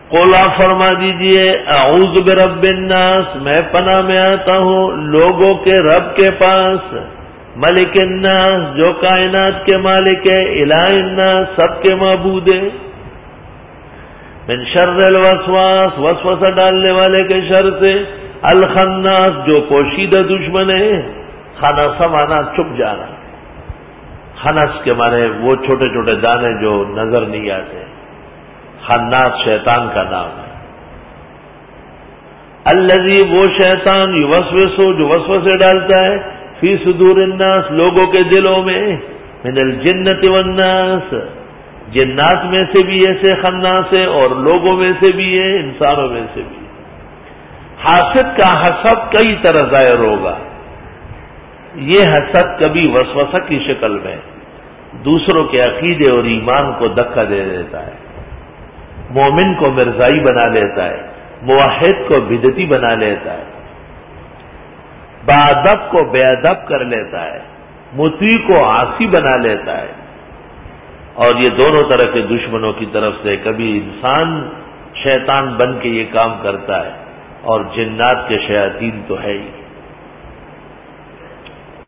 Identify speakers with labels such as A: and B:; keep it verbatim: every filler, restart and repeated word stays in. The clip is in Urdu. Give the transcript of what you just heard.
A: قل آپ فرما دیجئے اعوذ برب الناس، میں پناہ میں آتا ہوں لوگوں کے رب کے پاس، ملک الناس جو کائنات کے مالک ہے، الہ الناس سب کے معبود ہے، من شر الوسواس وسوسہ ڈالنے والے کے شر سے، الخناس جو پوشیدہ دشمن ہے، خناس مانا چھپ جانا، خنس کے معنی وہ چھوٹے چھوٹے دانے جو نظر نہیں آتے، خناس شیطان کا نام ہے۔ الذی وہ شیطان یوسوس جو وسوسے ڈالتا ہے، فی صدور الناس لوگوں کے دلوں میں، من الجنۃ والناس جنات میں سے بھی ایسے خناس ہے اور لوگوں میں سے بھی ہے، انسانوں میں سے بھی۔ حاسد کا حسد کئی طرح ظاہر ہوگا، یہ حسد کبھی وسوسہ کی شکل میں دوسروں کے عقیدے اور ایمان کو دھکا دے دیتا ہے، مومن کو مرزائی بنا لیتا ہے، موحد کو بدعتی بنا لیتا ہے، باادب کو بے ادب کر لیتا ہے، مطیع کو عاصی بنا لیتا ہے۔ اور یہ دونوں طرح کے دشمنوں کی طرف سے کبھی انسان شیطان بن کے یہ کام کرتا ہے، اور جنات کے شیاطین تو ہے ہی۔